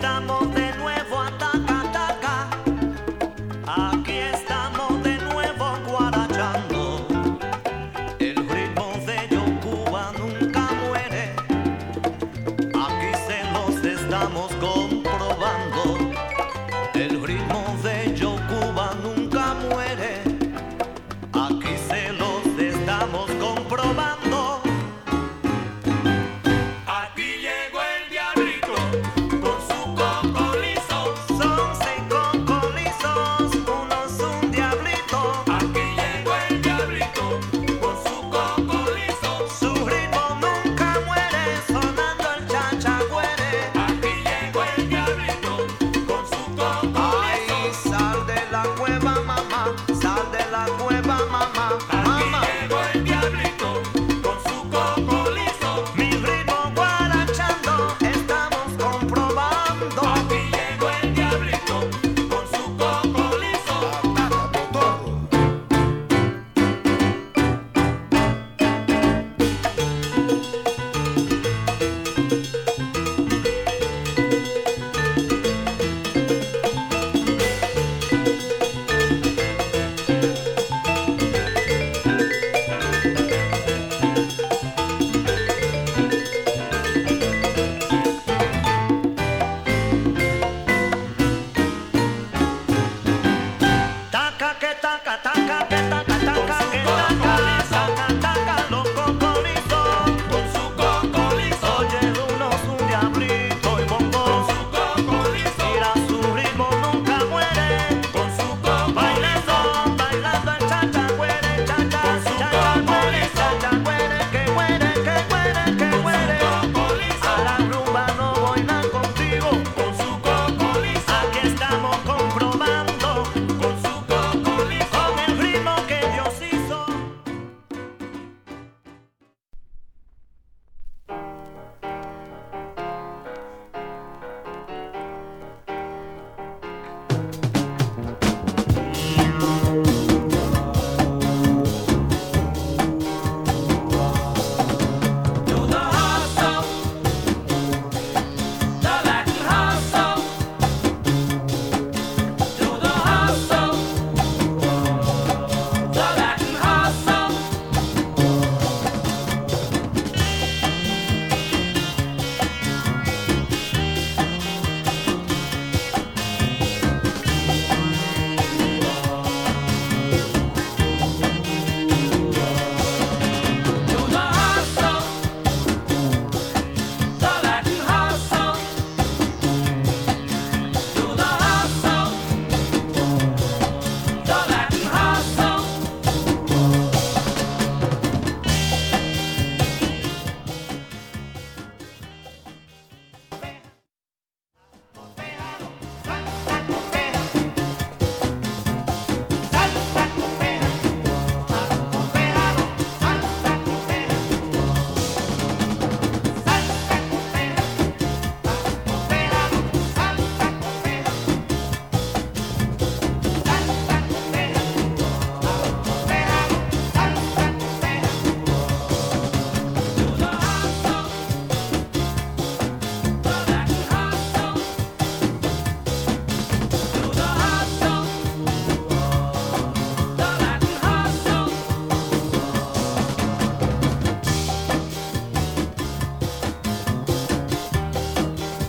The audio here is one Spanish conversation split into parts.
estamos de nuevo a taca, taca. Aquí estamos de nuevo guarachando. El ritmo de Yo Cuba nunca muere. Aquí se los estamos comprobando. El ritmo de Yo Cuba nunca muere. Aquí se los estamos comprobando. Aquí llegó el diablito con su coco liso. Son 6 cocolizos, uno es un diablito. Aquí llegó el diablito con su coco liso. Su ritmo nunca muere, sonando el chachagüere. Aquí llegó el diablito con su coco Ay, liso. sal de la cueva, mamá, sal de la cueva, mamá, Aquí mamá. llegó el diablito con su coco liso. Mi ritmo guarachando, estamos comprobando. Aquí llegó el diablito con su coco liso. Taca que taca, taca que taca, taca que taca, taca, taca los cocolizos. Con su coco liso. Oye, uno es un diablito y bongo. Con su coco liso. Mira, su ritmo nunca muere. Con su coco Bailando, liso. bailando el chachagüere, chacha, Con su chachagüere, coco chachagüere, que muere, que muere, que Con su muere. coco liso. A la rumba no voy nada contigo. Con su coco liso. Aquí estamos comprobando Con su coco liso. con el ritmo que Dios hizo. To the hustle, the Latin hustle. To the hustle, the Latin hustle. To the hustle, the Latin hustle. To the hustle, the Latin hustle.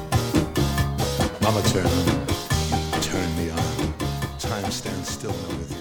Mama turn me on. Time stands still now with you.